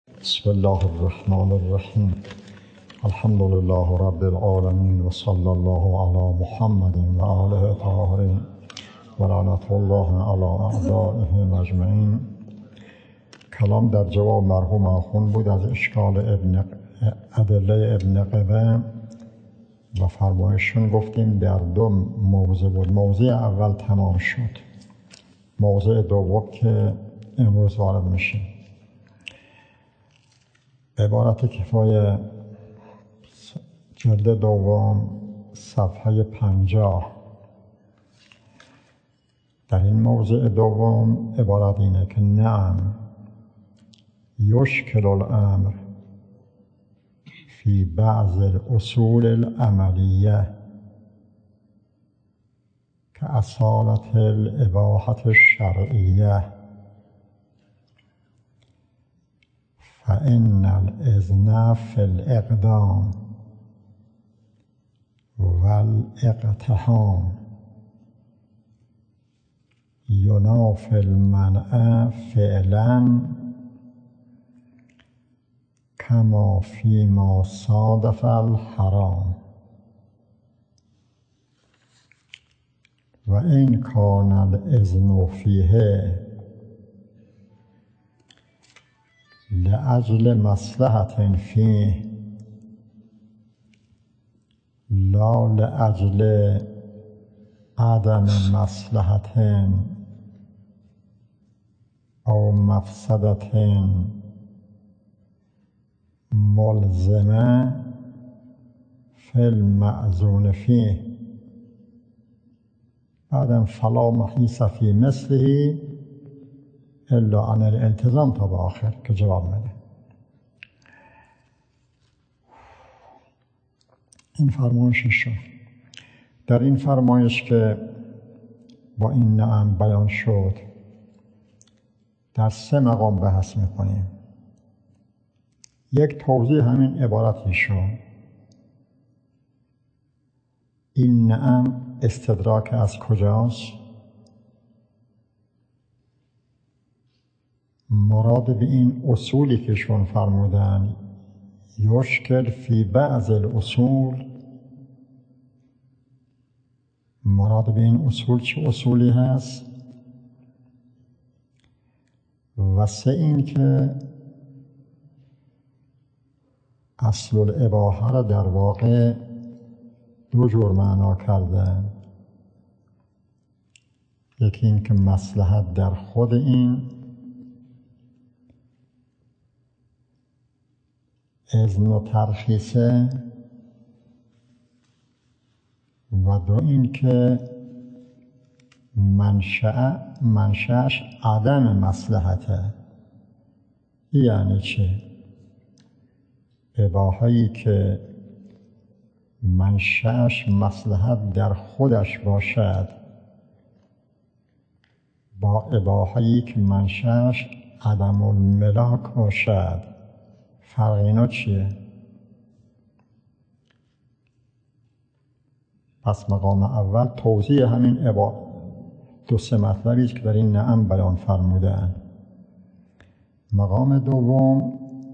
بسم الله الرحمن الرحیم. الحمد لله رب العالمین و صلی الله علی محمد و آله الطاهرین و لعنت الله علی اعدائهم اجمعین. کلام در جواب مرحوم آخوند بود از اشکال ادله ابن قبه و فرمایشون گفتیم در دو موضع بود. موضع اول تمام شد، موضع دوم که امروز وارد میشیم. عبارت کفایه جلد دوم صفحه 50. در این موضع دوم عبارت اینه که نعم یشکل الامر فی بعض الاصول العملیه که اصالت الاباحة الشرعیه فإن الإذن في الإقدام والاقتحام ينافي المنع فعلا كما فيما صادف الحرام وإن كان الإذن فيه لأجل مصلحة فيه لا لأجل عدم مصلحة أو مفسدة ملزمة في المأذون فيه بعدم فلا محیص فی مثله الا عن الالتزام تا به آخر که جواب میده. این فرمایشش شد. در این فرمایش که با این نعم بیان شد در 3 مقام بحث میکنیم. یک توضیح همین عبارتی شد. این نعم استدراک از کجاست؟ مراد به این اصولی که شون فرمودن یشکل فی بعض الاصول، مراد به این اصول چه اصولی هست؟ و 3 این که اصل الاباحه را در واقع 2 جور معنا کردن. یکی این که مصلحت در خود این اذن و ترخیصه و 2 این که منشأش عدم مصلحته. یعنی چه؟ اباحه‌ای که منشأش مصلحت در خودش باشد با اباحه‌ای که منشأش عدم الملاک باشد، فرق اینا چیه؟ پس مقام اول توضیح همین 2-3 مطلبی است که در این نعم بیان فرمودن. مقام دوم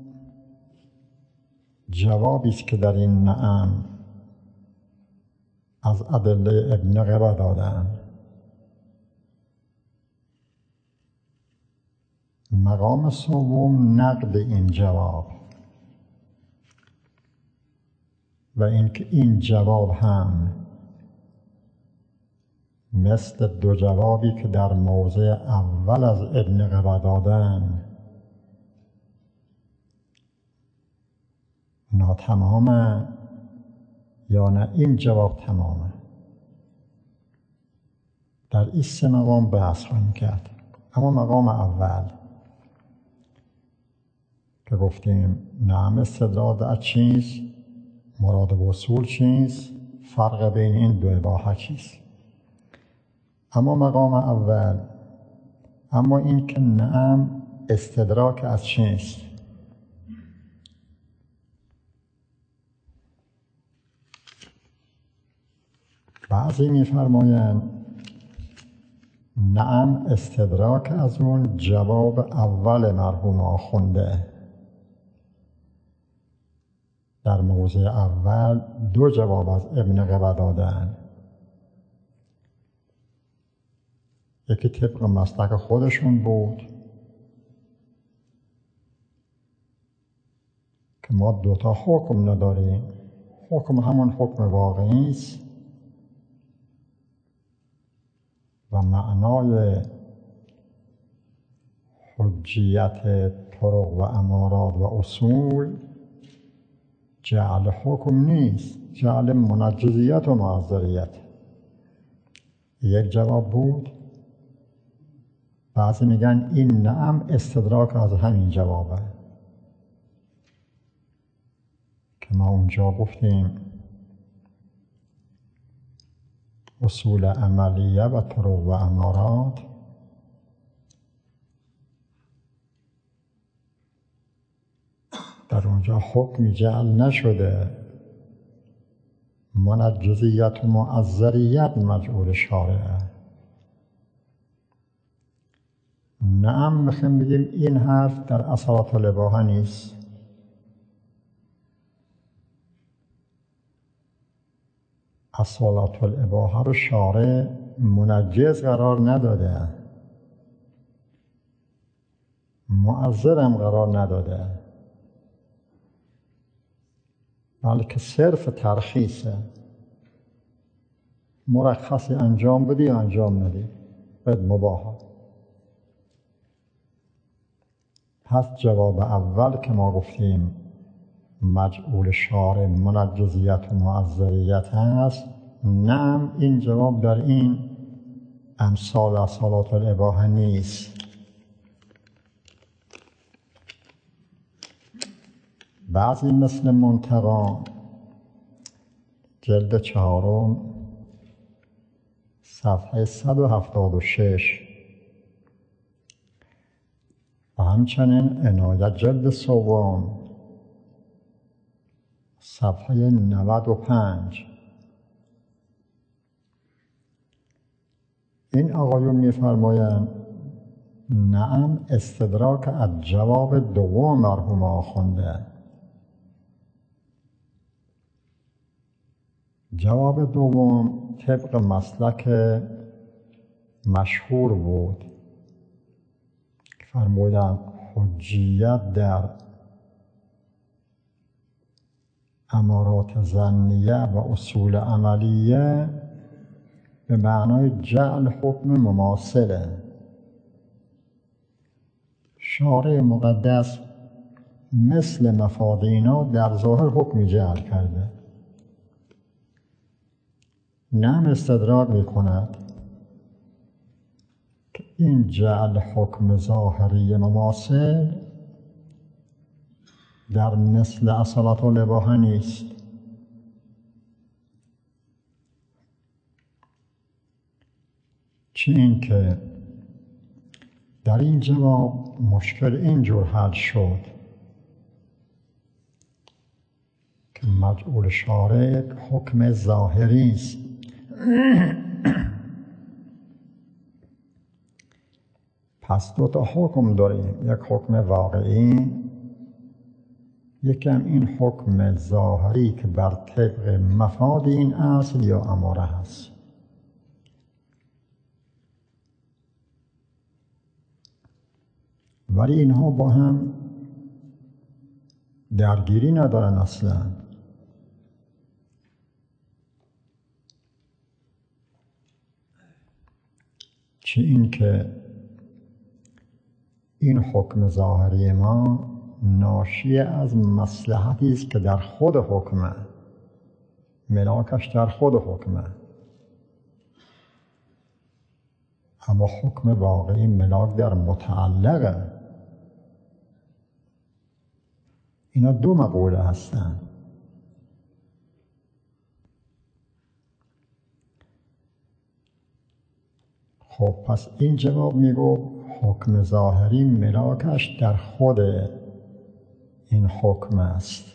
جوابی است که در این نعم از ادله ابن قبه دادن. مقام سوم نقد این جواب و اینکه این جواب هم مثل 2 جوابی که در موضع اول از ابن قبه دادن ناتمامه یا نه این جواب تمامه. در این 3 مقام بحث خواهیم کرد. اما مقام اول که گفتیم نعم استدلال از چیست، مراد وصول چیست، فرق بین این 2 اباحه چیست. اما مقام اول، اما این که نعم استدراک از چیست. بعضی می‌فرمایند نعم استدراک از اون جواب اول مرحوم آخونده در موضع اول 2 جواب از ابن قبا دادن. یکی طبق مسلک خودشون بود که ما 2 تا حکم نداریم. حکم همون حکم واقعی است و معنای حجیت طرق و امارات و اصول جعل حکم نیست، جعل منجزیت و معذریت. یک جواب بود. بعضی میگن این نعم استدراک از همین جوابه که ما اونجا گفتیم اصول عملیه و طرق و امارات در اونجا حکمی جعل نشده، منجزیت و معذریت مجعول شارعه. نعم میخوایم بگیم این حرف در اصالت الاباحه نیست. اصالت الاباحه رو شارع منجز قرار نداده، معذرم قرار نداده، بلکه صرف ترخیصه. مرخصی انجام بدی انجام ندی بد مباحه. پس جواب اول که ما گفتیم مجعول شارع منجزیت و معذریت هست، نعم این جواب در این امثال اصالات الاباحه نیست. بعضی مثل منتقی جلد 4 صفحه 176 و همچنین عنایت جلد 3 صفحه 95 این آقایون می‌فرمایند نعم استدراک از جواب دوم مرحوم آخونده. جواب دوم طبق مسلک مشهور بود که فرمودند حجیت در امارات ظنیه و اصول عملیه به معنای جعل حکم مماثله. شارع مقدس مثل مفاد اینا در ظاهر حکمی جعل کرده. نعم استدراک میکند که این جعل حکم ظاهری مماثل در مثل اصالت الاباحه نیست. چه این که در این جواب مشکل اینجور حل شد که مجعول شارع حکم ظاهری است. پس 2 تا حکم داریم، یک حکم واقعی، یکم این حکم ظاهری که بر طبق مفاد این اصل یا اماره هست. ولی اینها با هم درگیری ندارن اصلا. چه این که این حکم ظاهری ما ناشی از مصلحتی است که در خود حکمه، ملاکش در خود حکمه، اما حکم واقعی ملاک در متعلقه. اینا 2 مقوله هستن. خب پس این جواب میگو حکم ظاهری ملاکش در خود این حکم است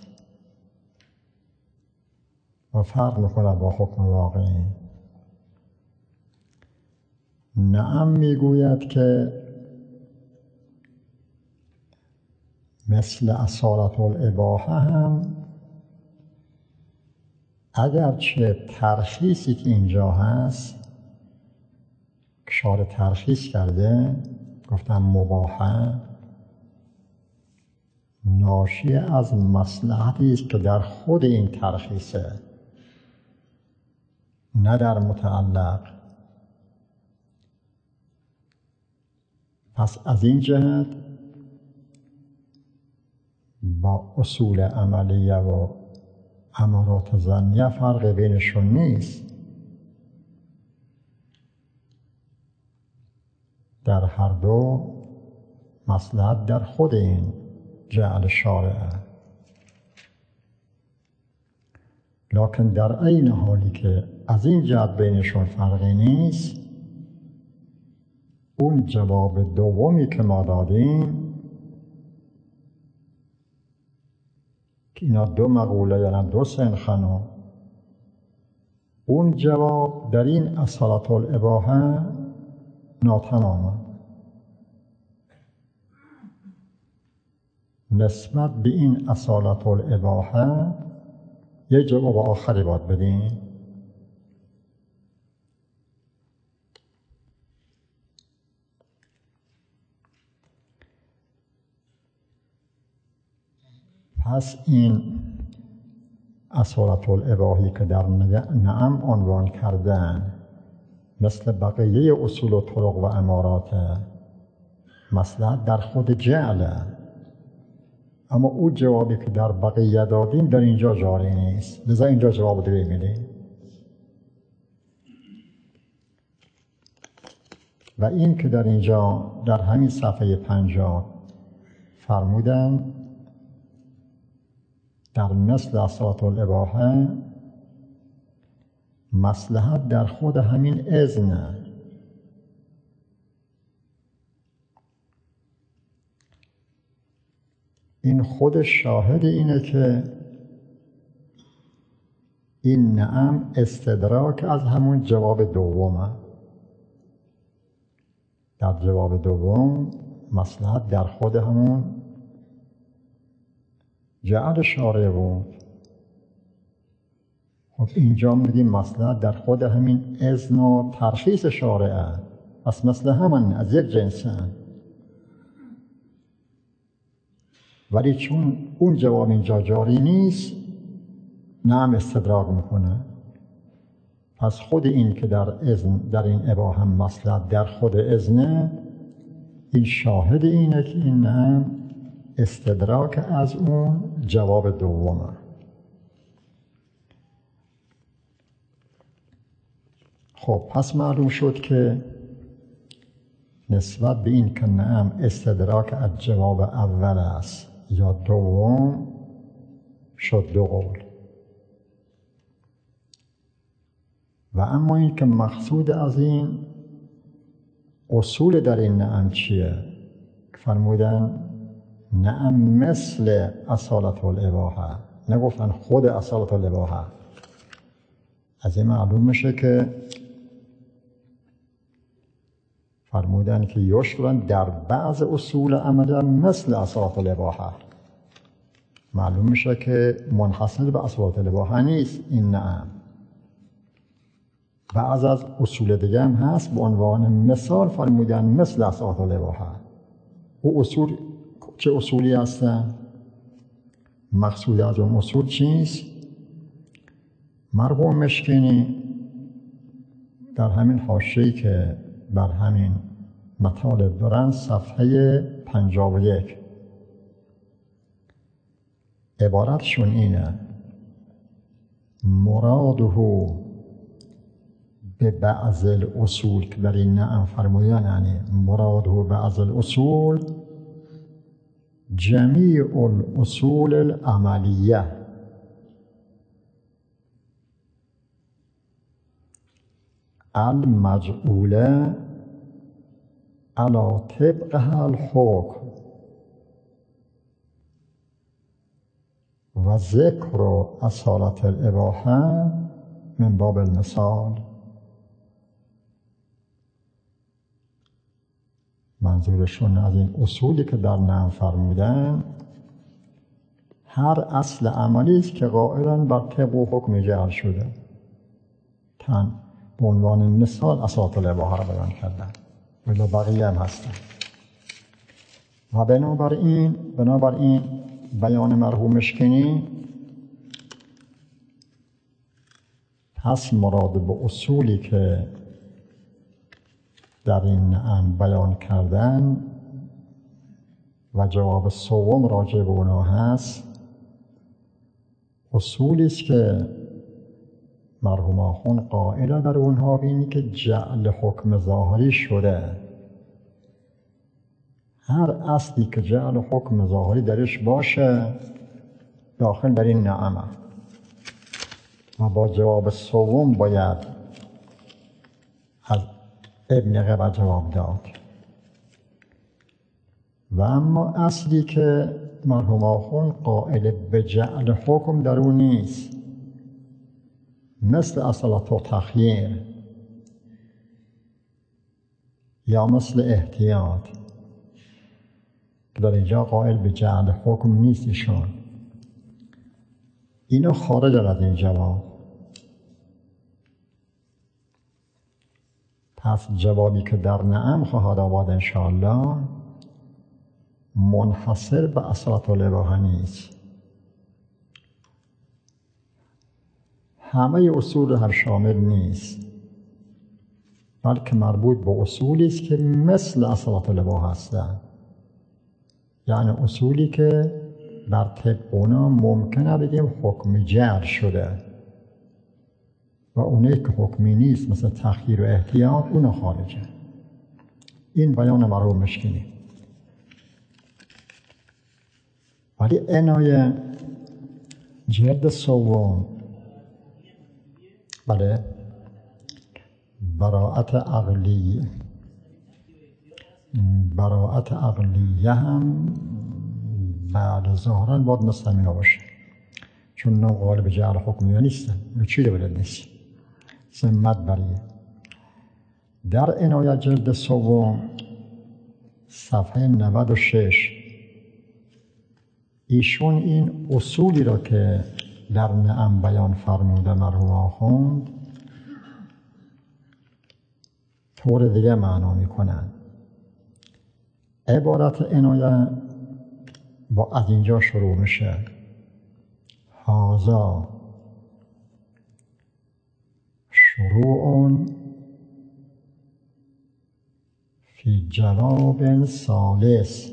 و فرق میکنه با حکم واقعی. نعم میگوید که مثل اصالت الاباحه هم اگرچه ترخیصی که اینجا هست شارع ترخیص کرده، گفتم مباحه، ناشی از مصلحتی است که در خود این ترخیصه، نه در متعلق. پس از این جهت با اصول عملیه و امارات ظنیه فرق بینشون نیست. در هر دو مصلحت در خود این جعل شارعه، لکن در عین حالی که از این جهت بینشون فرقی نیست، اون جواب دومی که ما دادیم که اینا دو مقوله یعنی دو سنخنو، اون جواب در این اصالت الاباحه ناتمامه. نسبت به این اصالت الاباحه یه جواب آخری باید بدیم. پس این اصالت الاباحی که در نعم عنوان کردن مثل بقیه اصول و طرق و امارات، مصلحت در خود جعله، اما او جوابی که در بقیه دادیم در اینجا جاری نیست، لذا اینجا جواب دیگه میدیم. و این که در اینجا در همین صفحه 50 فرمودن در مثل اصالت الاباحه مصلحت در خود همین اذنه، این خود شاهد اینه که این نعم استدراک از همون جواب دومه. در جواب دوم مصلحت در خود همون جعل شارع بود. خب اینجا میگیم مصلحت در خود همین اذن و ترخیص شارعه، پس مثل همون از یک جنسن. ولی چون اون جواب اینجا جاری نیست، نعم استدراک میکنه. پس خود این که در اذن در این اباحه مصلحت در خود اذنه، این شاهد اینه که این نعم استدراک از اون جواب دومه. خب پس معلوم شد که نسبت به این که نعم استدراک از جواب اول است یا دوم، شد دو قول. و اما این که مقصود از این اصول در این نعم چیه؟ فرمودن نعم مثل اصالت الاباحه، نگفتن خود اصالت الاباحه. از این معلوم میشه که فرمودن که یشرن در بعض اصول عمل مثل اصالت الاباحه. معلوم میشه که منحصر به اصالت الاباحه نیست این نعم، بعض از اصول دیگه هم هست به عنوان مثال فرمودن مثل اصالت الاباحه. او اصول چه اصولی هستن؟ مقصود از اون اصول چیست؟ مرحوم مشکینی در همین حاشیه‌ای که بر همین مطالب دارن صفحه 51 عبارتشون اینه: مراده به بعض الاصول، که در این نعم فرمودن یعنی مراده بعض الاصول جمیع الاصول العملیه، المجعوله علی طبقها الحکم و ذکر اصالت الاباحه من باب المثال. منظورشون از این اصولی که در نعم فرمودن هر اصل عملی است که قائلاً بر طبق و حکم جعل شده. تن به عنوان مثال اساس الاباحه را بیان کردن، ولی بقیه هم هستن. و بنابراین بیان مرحوم مشکنی پس مراد به اصولی که در این نعم بیان کردن و جواب سوم راجع به اونها هست، اصولی است که مرحوم آخوند قائل در اونها بینی که جعل حکم ظاهری شده. هر اصلی که جعل حکم ظاهری درش باشه داخل در این نعمه و با جواب سوم باید از ابن قبل جواب داد. و اما اصلی که مرحوم آخوند قائل به جعل حکم در اون نیست، مثل اصالت و تخییر یا مثل احتیاط که در اینجا قائل به جعل حکم نیست ایشون، اینو خارج از این جواب. پس جوابی که در نعم خواهد آورد انشاءالله منحصر به اصالت الاباحه نیست، همه اصول هم شامل نیست، بلکه مربوط به اصولی است که مثل اصالت الاباحه هستند، یعنی اصولی که بر طبق اونا ممکنه بگیم حکم جعل شده و اونایی که حکمی نیست مثل تخییر و احتیاط اونا خارجه. این بیان مرحوم مشکنی. ولی عنای جلد سوم بله براءت عقلیه هم بعد ظاهرا باید مثل همینا باشه، چون نام قائل به جعل حکمیه نیستن، چی رو بلد نیست سمت بریه. در عنایت جلد سوم صفحه 96 ایشون این اصولی را که در نعم بیان فرموده مرحوم آخوند طور دیگه معنا میکنن. عبارت عنایت با از اینجا شروع میشه: هذا شروع فی جواب ثالث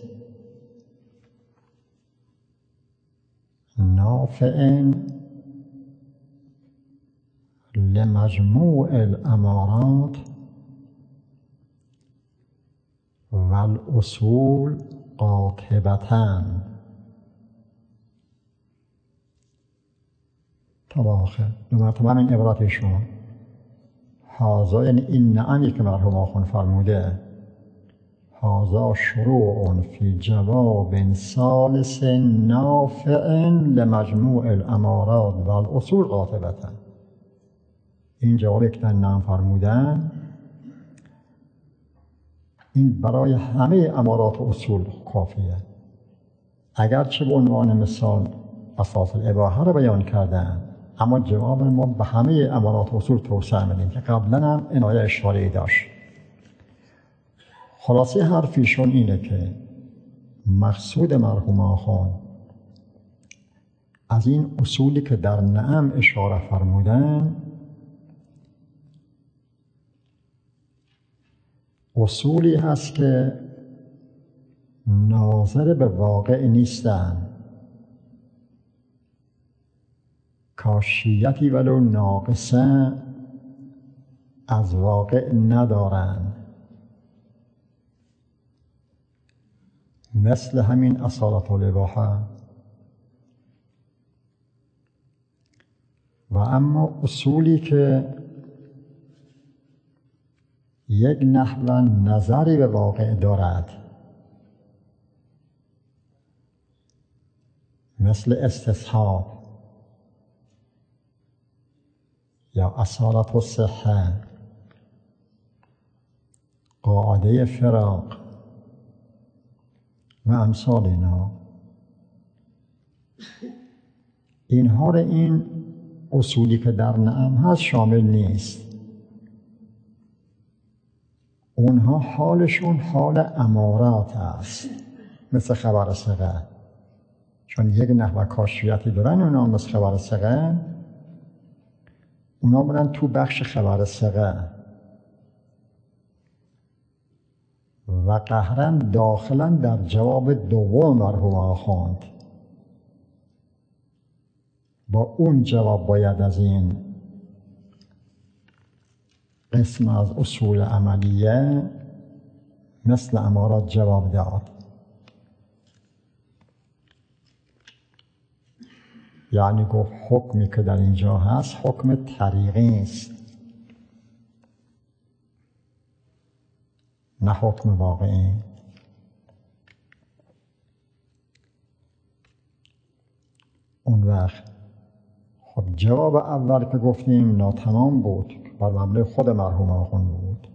نافع لمجموع الامارات والاصول قاطبتاً. تا به آخر دو مرتبه این عبارتشون. هذا یعنی این نعمی که مرحوم آخوند فرموده، هذا شروع فی جواب ثالث نافع لمجموع الامارات والاصول قاطبتاً. این جوابی که در نعم فرمودن این برای همه امارات و اصول کافیه. اگرچه به عنوان مثال اساس الاباحه را بیان کردن، اما جواب ما به همه امارات و اصول توسعه میدیم که قبلا هم عنایت اشاره‌ای داشت. خلاصه حرفیشون اینه که مقصود مرحوم آخوند از این اصولی که در نعم اشاره فرمودن اصولی هست که ناظر به واقع نیستن، کاشیتی ولو ناقصه از واقع ندارن، مثل همین اصالت الاباحه. و اما اصولی که یک نحو نظری به واقع دارد، مثل استصحاب یا اصالت الصحه، قاعده فراق و امثال اینا، اینها رو این اصولی که در نعم هست شامل نیست. اونها حالشون حال امارات است، مثل خبر ثقه، چون یک نحو کاشفیتی دارن اونا مثل خبر ثقه، اونا برن تو بخش خبر ثقه و قهرا داخلا در جواب دوم مرحوم آخوند. با اون جواب باید از این قسم از اصول عملیه مثل امارات جواب داد. یعنی گفت حکمی که در اینجا هست حکم طریقی است، نه حکم واقعی. اون وقت خب جواب اول که گفتیم ناتمام بود، بر مبنای خود مرحوم آخوند بود.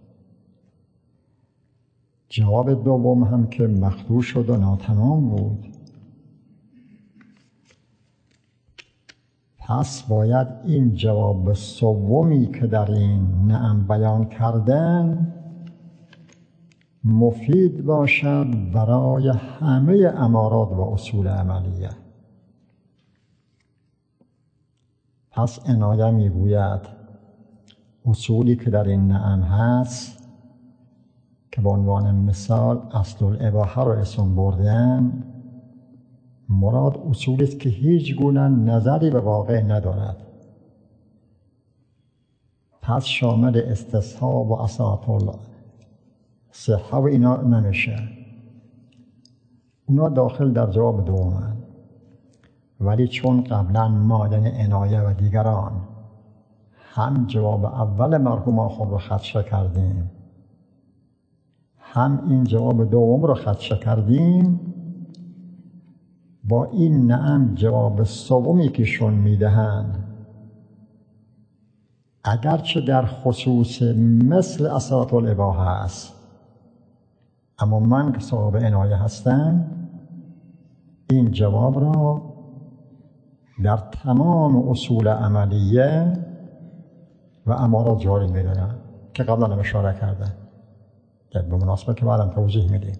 جواب دوم هم که مخدوع شد و ناتمام بود. پس باید این جواب سومی که در این نعم بیان کردن مفید باشد برای همه امارات و اصول عملیه. پس عنایه میگوید اصولی که در این نعم هست که به عنوان مثال اصل الاباحه رو اسم بردن، مراد اصولی است که هیچ گونه نظری به واقع ندارد. پس شامل استصحاب و اساط الله صحه و اینا نمیشه، اونا داخل در جواب دومن. ولی چون قبلا ما یعنی عنایه و دیگران هم جواب اول مرحوم آخوند رو خدشه کردیم، هم این جواب دوم رو خدشه کردیم، با این نعم جواب سومی که شون میدهند اگرچه در خصوص مثل اساط الاباحه است، اما من که صاحب عنایه هستم این جواب را در تمام اصول عملیه و امارات جاری میدونم که قبلا هم اشاره کردم، به مناسبت که بعدم توضیح میدیم.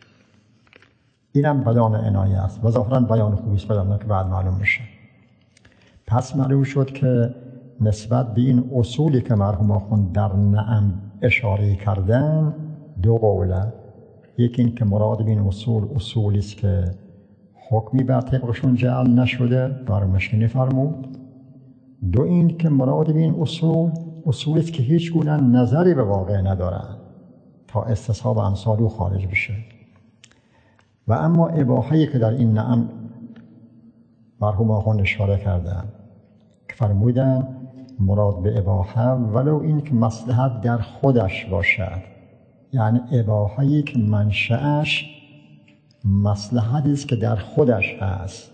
اینم بیان عنایه است و ظاهرا بیان خوبی است، بیان که بعد معلوم میشه. پس معلوم شد که نسبت به این اصولی که مرحوم آخوند در نعم اشاره کردن دو قوله. یکی این که مراد به این اصولی است که حکمی بر طبقشون جعل نشده، برای مشکنی فرمود. دو این که مراد به این اصولی است که هیچ گونه نظری به واقع ندارن تا استصحاب امثال او خارج بشه. و اما اباحه‌ای که در این نعم مرحوم آخوند اشاره کردن که فرمودن مراد به اباحه ولو این که مصلحت در خودش باشد، یعنی اباحه‌ای که منشأش مصلحتی است که در خودش هست،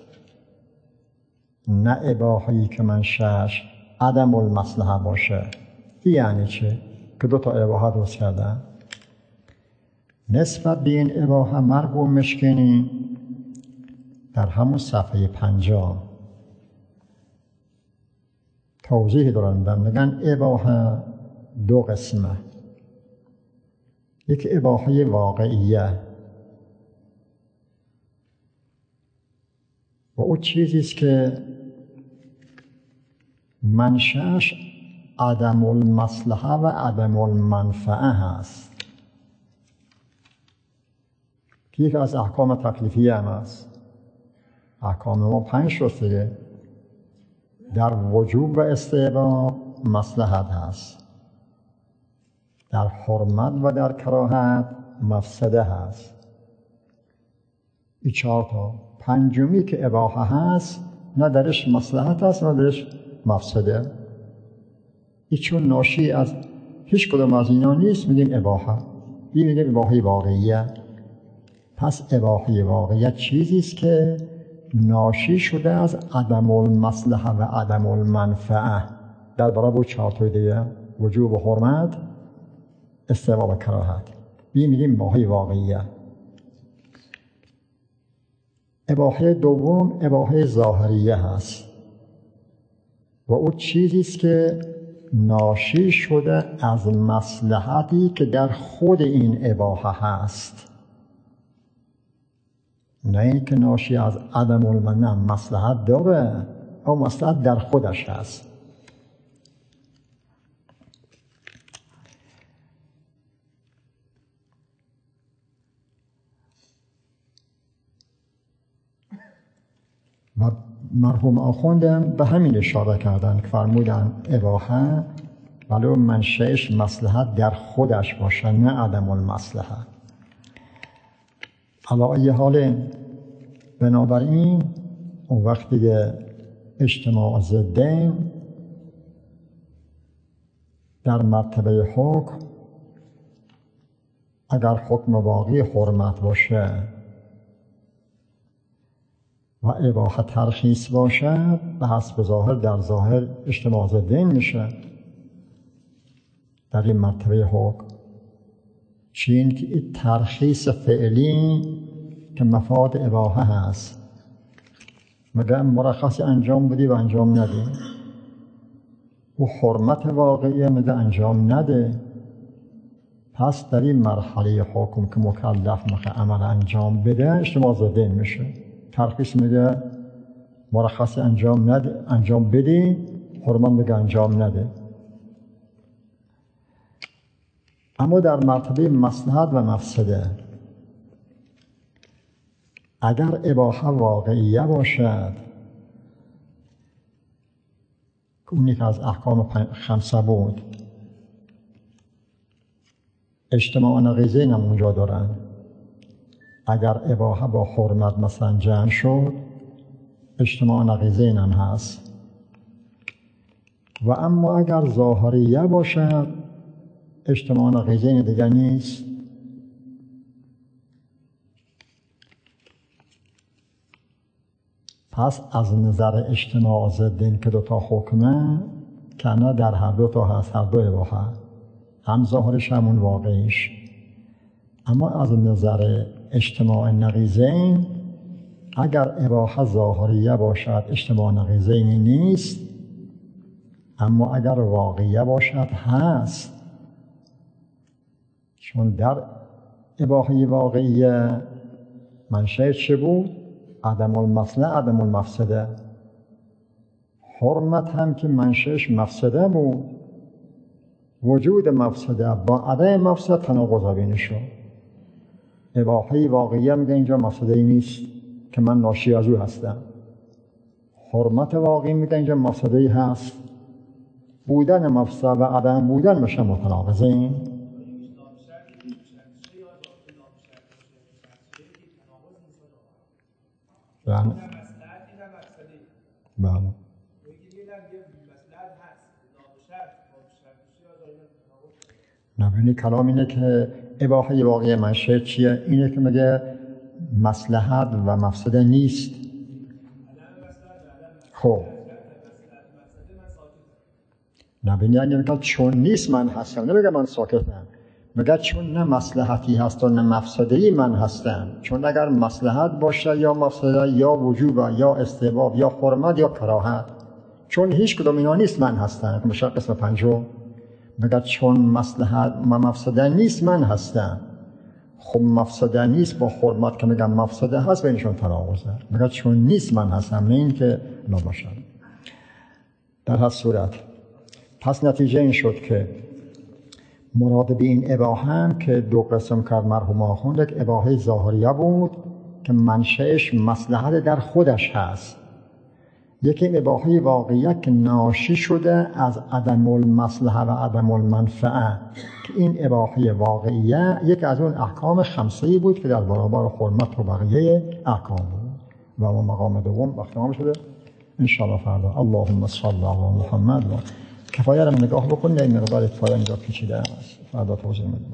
نه اباحه‌ای که منشأش عدم المصلحه باشه. این یعنی چه؟ که دو تا اباحه درست کردن. نسبت به این اباحه مرحوم مشکنی در همون صفحه 50 توضیح دارن، میگن اباحه دو قسمه. یک اباحه واقعیه و او چیزی است که منشأش عدم المصلحه و عدم المنفعه هست، که یکی از احکام تکلیفیه هم هست. احکام ما 5 تا دیگه، در وجوب و استحباب مصلحت هست، در حرمت و در کراهت مفسده هست. این 4 تا. پنجمی که اباحه هست، نه درش مصلحت هست نه درش مفسده. این چون ناشی از هیچ کدام از اینا نیست میگیم اباحه. این میگیم اباحه واقعیه. پس اباحه واقعیت چیزی است که ناشی شده از عدم المصلحه و عدم المنفعه در برابر 4 تا دیگه، وجوب و حرمت، استحباب و کراهت. این میگیم اباحه واقعیه. اباحه دوم اباحه ظاهریه هست و او چیزی است که ناشی شده از مصلحتی که در خود این اباحه هست، نه این که ناشی از عدم المنع. مصلحت داره او مصلحت در خودش هست. و مرحوم آخوندم به همین اشاره کردن که فرمودن اباحه ولو منشأش مصلحت در خودش باشه نه عدم المصلحه. علی ای حال بنابراین اون وقتی که اجتماع ضدین در مرتبه حکم، اگر حکم واقعی حرمت باشه و اباحه ترخیص باشد به حسب ظاهر در ظاهر اجتماع ضدین میشه در این مرتبه حکم. چین که این ترخیص فعلی که مفاد اباحه هست، مگه مرخصی انجام بدی و انجام ندی، و حرمت واقعی مگه انجام نده. پس در این مرحله حکم که مکلف میخواد عمل انجام بده اجتماع ضدین میشه. ترخیص میده مرخصی انجام نده، انجام بدی، حرمت میگه انجام نده. اما در مرتبه مصلحت و مفسده اگر اباحه واقعیه باشد، اونی که از احکام خمسه بود، اجتماع نقیضین هم اونجا دارن. اگر اباحه با حرمت مثلا جمع شد اجتماع نقیضین هم هست. و اما اگر ظاهریه باشد اجتماع نقیضین دیگر نیست. پس از نظر اجتماع ضدین که دوتا حکمه کنه در هر دوتا هست، هر دو اباحه، هم ظاهرش همون واقعیش. اما از نظر اجتماع نقیضین اگر اباحه ظاهریه باشد اجتماع نقیضینی نیست، اما اگر واقعیه باشد هست. چون در اباحه واقعیه منشأ چه بود؟ عدم المصلحه عدم المفسده. حرمت هم که منشأش مفسده بود، وجود مفسده با عدم مفسده تناقض بین شد. اباحه واقعیه میگه اینجا مفسده ای نیست که من ناشی از او هستم. حرمت واقعی میگه اینجا مفسده ای هست. بودن مفسده و عدم بودن میشه متناقضین. بله. نبینی کلام اینه که اباحه واقعی منشأ چیه؟ اینه که میگه مصلحت و مفسده نیست. خب نبینی اگه میگه چون نیست من هستم، نمیگه من ساکتم، میگه چون نه مصلحتی هست و نه مفسده‌ای من هستم. چون اگر مصلحت باشه یا مفسده یا وجوب یا استحباب یا حرمت یا کراهت، چون هیچ کدوم اینا نیست من هستم که میشه قسم پنجم. میگه چون مصلحت و مفسده نیست من هستم. خب مفسده نیست با حرمت که میگم مفسده هست بینشون تناقضه. میگه چون نیست من هستم، نه این که نباشه. در هر صورت پس نتیجه این شد که مراد به این اباحه هم که دو قسم کرد مرحوم آخوند، یک اباحه ظاهریه بود که منشأش مصلحت در خودش هست، یکی اباحه واقعیه که ناشی شده از عدم المصلحه و عدم المنفعه، که این اباحه واقعیه یک از اون احکام خمسه‌ای بود که در برابر حرمت و بقیه احکام بود. و اون مقام دوم وقت تمام شده ان شاء الله فردا. اللهم صل علی محمد. و کفایه رو نگاه بکنید، این مقدار کفایه اینجا پیچیده است، فردا توضیح میدم.